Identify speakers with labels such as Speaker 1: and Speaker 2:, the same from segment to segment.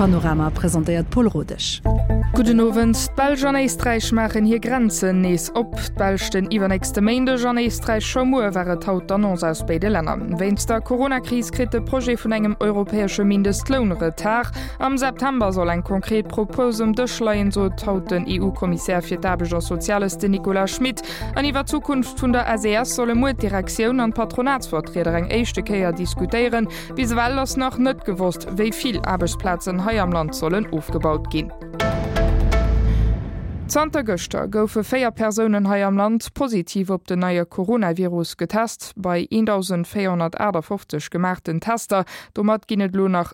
Speaker 1: Panorama präsentiert Paul Rodech.
Speaker 2: Guten Abend, Belgien und Österreich machen hier Grenzen nees op. Belgien übernächste Mende an Österreich schon mal wäre haut Annonce aus beiden Ländern. Während der Corona-Krise kriegt das Projekt von einem europäischen Mindestlohn Retard. Am September soll ein konkret Proposum durchschleien, so haut den EU-Kommissar für Arbeit und Soziales Nicolas Schmid. An ihrer Zukunft von der ACS soll Direktion und Patronatsvertreter eng erste Keer diskutieren, bis weil das noch nicht gewusst, wie viele Arbeitsplätze hier am Land sollen aufgebaut gehen. Santa Göster goufe 4 Personen hier am Land positiv op den neue Coronavirus getest. Bei 1450 gemachten Tester, domat ginnet lo nach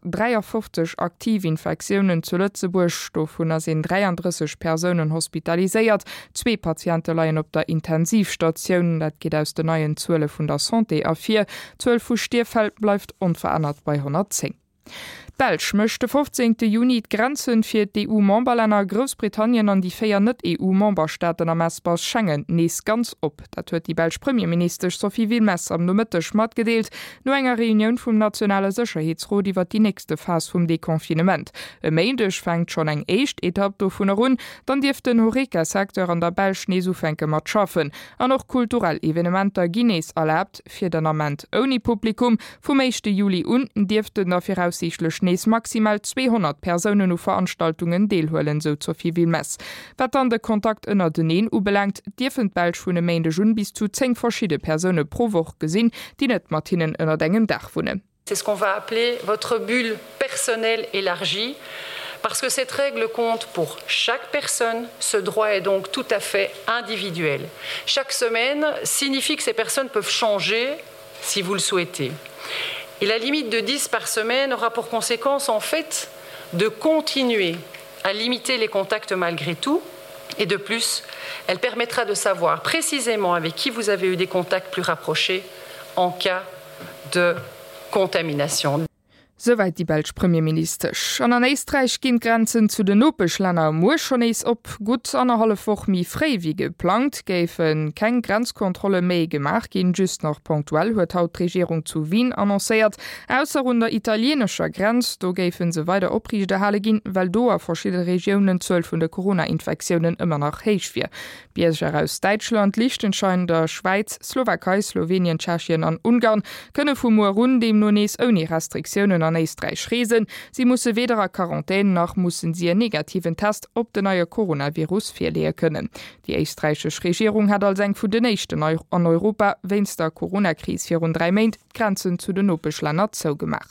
Speaker 2: 53 Aktivinfektionen zu Lützeburg, davon sind 33 Personen hospitalisiert, 2 Patienten leien op der Intensivstation, dat geht aus den neuen 12 von der Santé a 4, 12 vu Stierfeld bleibt unverändert bei 110. Belsch möchte 15. Juni die Grenzen für die EU-Memberländer Großbritannien an die 4 Nicht-EU-Memberstaaten am Espace Schengen nees ganz op. Dat huet die Belsch Premierminister Sophie Wilmès am Mittwoch mitgedeelt, no enger Reunion vom Nationale Sicherheitsrat iwwer die nächste Phase vom Dekonfinement. Meindech fängt schon eng echt Etappe davon run, dann dirft den Horeca-Sektor an der Belsch Nesufenke mat schaffen. An noch kulturell Evenementer Guinness erlaubt, für den Amment ohne Publikum, vom 1. Juli unten dirften dafür aussichtlich maximal 200 Personen und Veranstaltungen deelhoelen, so Sophie Wilmès. Wat an de Kontakt ënner den belangt, dürfen Belsch vun Mende schon bis zu 10 verschiedene Personen pro Woche gesinn, die net Martinen ënner degem Dach wohnen.
Speaker 3: C'est ce qu'on va appeler votre bulle personnelle élargie. Parce que cette règle compte pour chaque personne, ce droit est donc tout à fait individuel. Chaque semaine signifie que ces personnes peuvent changer si vous le souhaitez. Et la limite de 10 par semaine aura pour conséquence, en fait, de continuer à limiter les contacts malgré tout. Et de plus, elle permettra de savoir précisément avec qui vous avez eu des contacts plus rapprochés en cas de contamination.
Speaker 2: Soweit die Belsch Premierminister. An Österreich gehen Grenzen zu den Opelschländer muss schon op gut 1,5 Woche mi frei wie geplant, gäfen kein Grenzkontrolle mehr gemacht, gehen just noch punktuell, huet haut Regierung zu Wien annonciert. Außer unter italienischer Grenz, do gäfen se weiter oprichte Halle gehen, weil do a verschiedene Regionen 12 von der Corona-Infektionen immer noch heisch wir. Bierger aus Deutschland, Liechtenstein, der Schweiz, Slowakei, Slowenien, Tschechien und Ungarn können vom rund dem Nones ohne Restriktionen an Österreich reisen. Sie musse weder a Quarantäne noch mussen sie einen negativen Test op den neue Coronavirus verlehen können. Die österreichische Regierung hat als eng vu den nächsten an Europa wenn's der Corona-Krise 4 und 3 Monate Grenzen zu den Opelschländern zugemacht.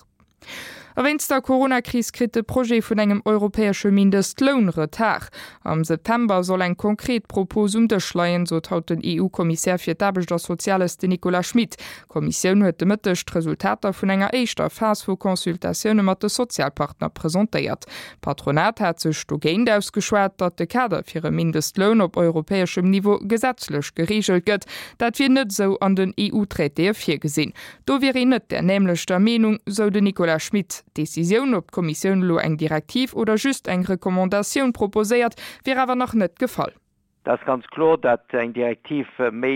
Speaker 2: Wenn's der Corona-Krise kritte Projekt von einem europäischen Mindestlohn Retard. Am September soll ein konkret Proposum durchschleien, so haut den EU-Kommissar für Arbeit und Soziales Nicolas Schmid. Die Kommission hat Mittwoch die Resultate von einer ersten Phase von Konsultationen mit den Sozialpartnern präsentiert. Patronat hat sich dagegen ausgeschwert, dass der Kader für einen Mindestlohn auf europäischem Niveau gesetzlich geregelt wird. Das wird nicht so an den EU-Traktaten vorgesehen. Da wäre nicht der nämlich der Meinung, so der Nicolas Schmid. Decision ob Kommission lo eng Direktiv oder just eng Rekommandation proposiert, wäre aber noch net gefallen.
Speaker 4: Das ist ganz klar, dass eng Direktiv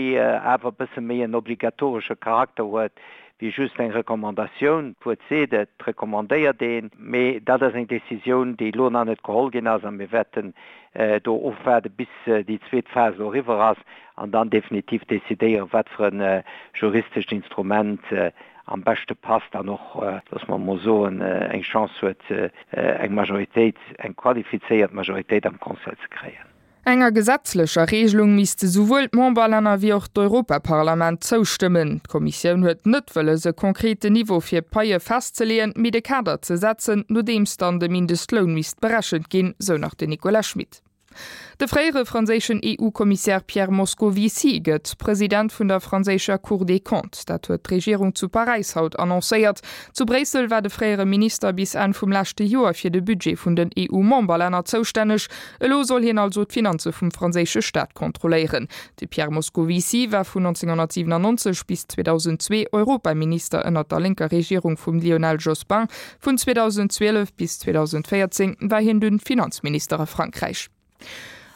Speaker 4: aber bisschen mehr einen obligatorischen Charakter hat, wie just eng Rekommandation dat rekommandiert den, dat is eng Decision, die lo an net geholgen as an wir wetten do ofwerde bis die zweite Phase river ass an dann definitiv desideieren wat für ein juristisches Instrument am beste passt da noch, dass man mal so eng Chance huet eng Majorität, eng qualifiziert Majorität am Konseil zu kreieren.
Speaker 2: Enger gesetzlicher Regelung misste sowohl Memberländer wie auch d'Europaparlament zustimmen. Die Kommission huet net wëlle se konkrete Niveau fir Paie festzulehen, mit de Kader zu setzen, nur dems dann de Mindestlohn mist berechnet gin, so nach de Nicolas Schmid. Der frühere französische EU-Kommissar Pierre Moscovici gëtt Präsident vun der französischer Cour des Comptes. Dat huet die Regierung zu Paris haut annonciert. Zu Brüssel war der frühere Minister bis an vom letzten Jahr für das Budget von den EU-Memberländern zuständig. Lo soll hin also die Finanzen vom französischen Staat kontrollieren. Der Pierre Moscovici war von 1997 bis 2002 Europaminister in der linken Regierung von Lionel Jospin. Von 2012 bis 2014 war hin den Finanzminister Frankreich.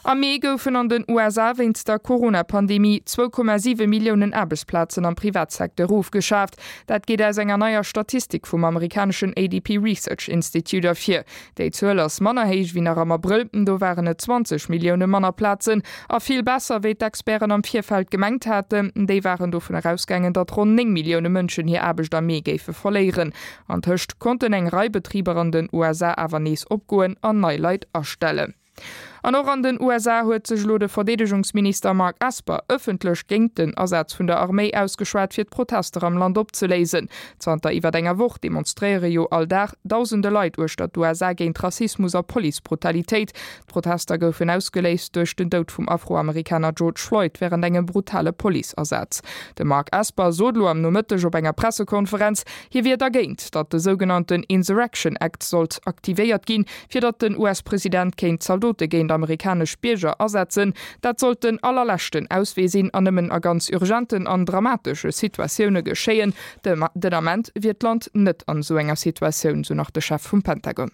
Speaker 2: Am Mai goufen an den USA wennst der Corona-Pandemie 2,7 Millionen Arbeitsplätzen am Privatsektor aufgeschafft. Dat geht aus enger neuer Statistik vom amerikanischen ADP Research Institute dafür. Die Zahl ist mannerheich wie nach am April, da waren 20 Millionen Mannerplätzen. A viel besser, wie die Experten am Vierfeld gemeint hatten, die waren davon herausgegangen, dass rund 9 Millionen Menschen hier Arbeit am Mai verlieren. An höchst konnten eng Reibetreiber an den USA aber nicht abgehen an neue Leute erstellen. An auch an den USA huet sech lo de Verdedigungsminister Mark Esper öffentlich gegen den Ersatz vun der Armee ausgeschwert fir d Protester am Land opzulesen. Zanter iwwer enger Woche demonstreiere jo alldach tausende Leiit urstat USA géint Rassismus a Polizebrutalitéit. Protester goufen ausgeléist durch den Tod vum Afroamerikaner George Floyd während engem brutale Polizeersatz. De Mark Esper sodlo am Noëtteg op enger Pressekonferenz hier wird ergéint, dat de sogenannten Insurrection Act sollt aktivéiert gin, fir dat den US-Präsident kéint Saldote géint amerikasch Bierger ersetzen, dat sollten allerlächten auswesinn anëmmen a ganz urgenten an dramatische Situationune geschéien. Den Amment wird Land net an so enger Situationun so nach der Chef vum Pentagon.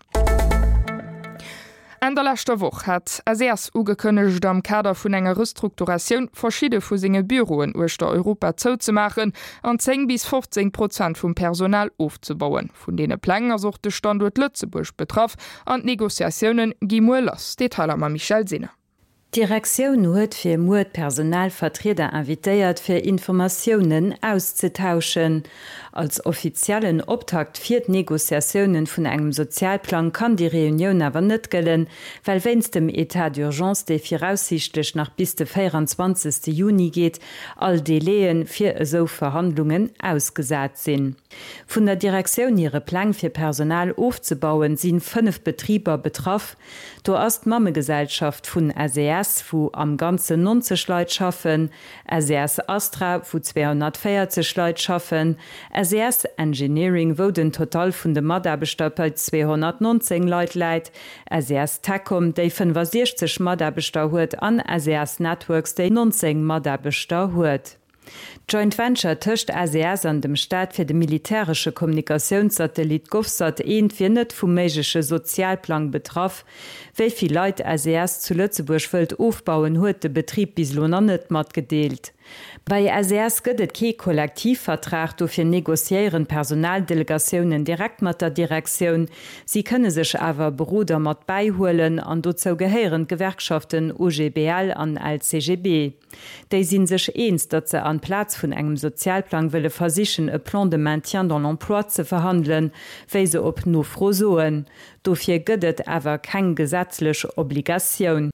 Speaker 2: En der letzter Woche hat SES ugekënnegt am Kader vun enger Restrukturatiun verschiedene vu sine Büroen Uchter Europa zouzumachen an 10 bis 15% vum Personal aufzubauen. Vun dene Plänger suchte Standort Lützeburg betraff an Negoziationen Gimuelas. Detailer ma Michel Sinne.
Speaker 5: Direktion huet fir Personalvertreter invitéiert fir Informationen auszutauschen. Als offiziellen Optakt fir Negoziationen vun engem Sozialplan kann die Reunion awer net gellen, weil wenns dem Etat d'urgence de voraussichtlich nach bis de 24. Juni geht, all Deleen fir so Verhandlungen ausgesat sinn. Vun der Direktion ihre Plan fir Personal aufzubauen sind 5 Betrieber betroff. Do ass Mammegesellschaft vun SES wo am ganze 90 Leute schaffen, SES Astra wo 240 Leute schaffen, SES Engineering wo den Total vun de Maderbestoppel 219 Leute leit, SES Tecom déi 65 Maderbestau huet an SES Networks déi 19 Maderbestau huet. Joint Venture töcht SES an dem Staat fir de militärsche Kommunikationssatellit GovSat fir net vum méigsche Sozialplan betraff, wéivi Leiit SES zu Lützeburg wëlt aufbauen huet de Betrieb bislo net mat gedeelt. Bei SES gëtt et ke Kollektivvertrag do fir negociieren Personaldelegationen direkt mat der Direktion. Sie könne sech awer Bruder mat beiholen an dozo geheieren Gewerkschaften OGBL an LCGB. Dei sinn sech eens, dat ze an Platz vun engem Sozialplan wëlle versichen e Plan de Maintien dans l'emploi ze verhandeln, wéi se op no frosoen. Dofir gëtt awer kein gesetzlech Obligationun.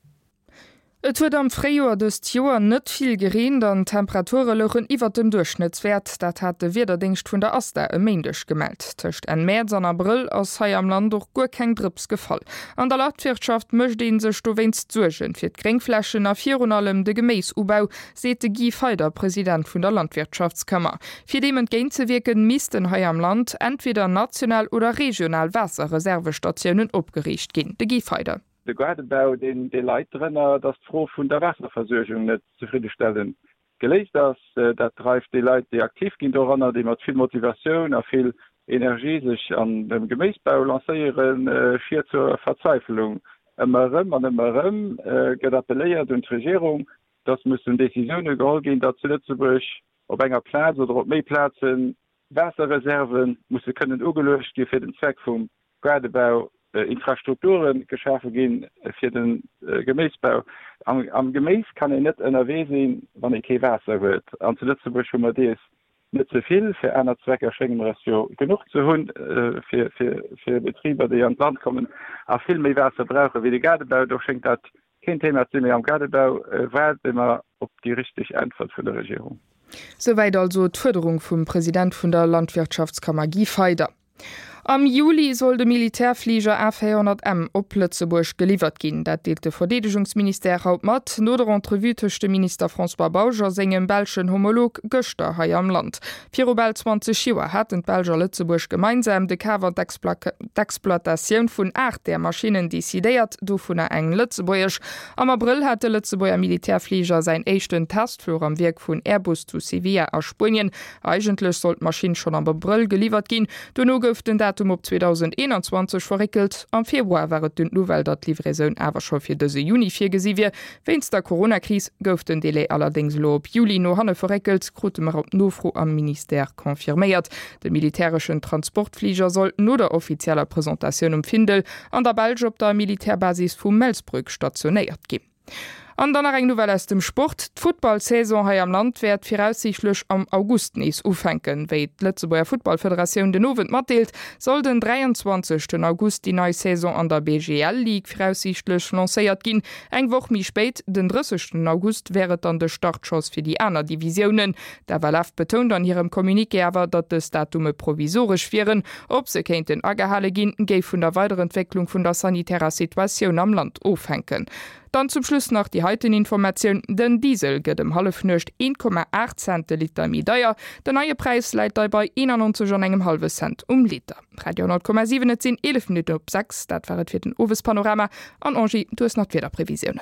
Speaker 2: Et huet am Fréjoer des Joer net viel gereen, an Temperature lochen iwwer dem Durchschnittswert, dat hat de Wederdingst vun der Aster emendech gemeldt. Tëcht en März an April ass hai am Land doch guer keng Drips gefall. An der Landwirtschaft mëcht den sech do wennst zuergen fir d'Gringflächen a virun allem de Geméisubau, sete Guy Feider, Präsident vun der Landwirtschaftskammer. Fir dem entgéint ze wirken misisten hai am Land entweder national oder regional Wasserreservestationioen opgericht ginn. De Guy Feider.
Speaker 6: De Gradebau den de Leiitrenner das froh vun der Wasserversorgung net zufriedenstellen geleest dat treift die Leiit die aktiv gin doranner, die mat viel Motivation a viel Energie sich an dem Gemäesbau lanceieren schier zur Verzweiflung. Immerem gët appelléiert und Regierung, das müssen Decisionen gehol gin, dat zu Lützeburg op enger Platz oder op Meeplatzen Wasserreserven muss können ugelöscht die fir den Zweck vum Gradebau Infrastrukturen geschaffen gin fir den Gemäesbau. Am Gemäes kann net NRW sinn, wann ik Wasser huet. An zu Lützeburg schon Ds net zuviel fir einer Zwecker Schengenratio genug zu hunn fir Betrieber, die an Land kommen a viel méi Wasser brauche wie de Gardebau, doch schenkt dat kein Thema zu mir am Gardebau immer op die richtig Antwort für der Regierung.
Speaker 2: Soweit also d'Förderung vum Präsident vun der Landwirtschaftskammer Guy Feider. Am Juli soll de Militärflieger F-400M op Lützeburg geliefert gin. Dat deelt de Verdedigungsminister haut mat, no der Entrevue techte Minister François Bauger segem belschen Homolog Göster hai am Land. Pirobel 20 Joer hat den Belger Lützeburg gemeinsam de Kawer d'Exploatatiun vun 8 der Maschinen desideiert, do vun eng Lützeburgch. Am April hat de Lützeburger Militärflieger sein echten Testflur am Werk vun Airbus zu Sevilla a Spien. Eigentlich sollt Maschinen schon am April geliefert gin, du no gouf den dat Datum op 2021 verrikkelt. Am Februar waret d Novel dat Livraison awer schon fir dëse Juni 4 gesiwie. Wennns der Corona-Krise gouf den Delay allerdings lo op Juli no hanne verrikkelt, Grotemer op Nofro am Minister konfirméiert. De militärischen Transportflieger soll no der offizieller Präsentation um Findel an der Belge op der Militärbasis vum Melsbrück stationéiert gin. An dann eng Novel aus dem Sport. Footballsaison hai am Land werd voraussichtlich am August nees ufenken. Wéi d Lützeburger Footballföderation den Nowen matdeelt, soll den 23. August die neue Saison an der BGL League voraussichtlich lancéiert gin. Eng woch mi spät, den 30. August wäret dann de Startchance fir die aner Divisionen. Der Walaf betont an ihrem Kommuniqué awer, dat des Datume provisorisch wären, ob se kenint den Agerhalle gin, géif vun der Weiterentwicklung vun der sanitärer Situation am Land ofhenken. Dann zum Schluss noch die heutigen Informationen. Den Diesel geht im Halfnöcht 1,8 Cent Liter mi deier. Der neue Preis leiht dabei 91,5 Cent Liter. Radio 10,7 10 11 Minuten op 6. Das war für den Oves Panorama. An Angie, du hast noch wieder Prävisionen.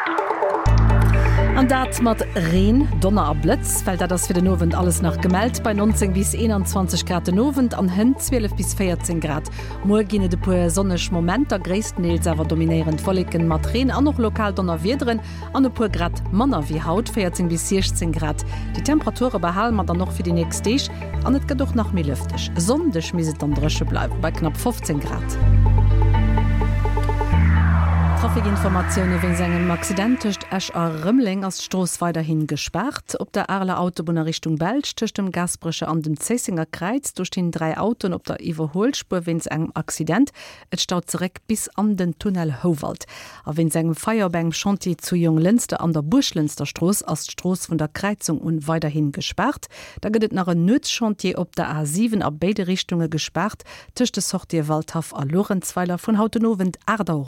Speaker 1: An dat mat Reen, Donner a Blitz, weil das fir den Nowen alles nach gemeldt bei 19 bis 21 Grad den Nowen an hin 12 bis 14 Grad. Morginne de puer sonnech Moment der gréisten Neelsewer dominierend Folliken mat Reen an noch lokal Donner Wiederen an e puer Grad Manner wie Haut 14 bis 16 Grad. Die Temperature behalen man dann noch fir die nächste Deeg an net gedoch nach mir lüftech. Sondech miset an Dresche bleiben bei knapp 15 Grad. Trafikinformationen wegen engem Accidentcht Esch a Rëmmling als Stoß weiterhin gesperrt. Op der Arler Autobahn Richtung Belsch töcht dem Gasbrische an dem Zessinger Kreuz durch den 3 Autos op der Iwerholspur wenns engem Accident. Et staut zurück bis an den Tunnel Howald. A wenn engem Feuerbank Chantier zu Junglinster an der Burschlinster Stroß als Stroß von der Kreuzung und weiterhin gesperrt. Da gehtt nach ein Nötzchantier op der A7 ab beide Richtungen gesperrt. Töchte Sortier Waldhaf a Lorenzweiler von Hautenowen Ardau.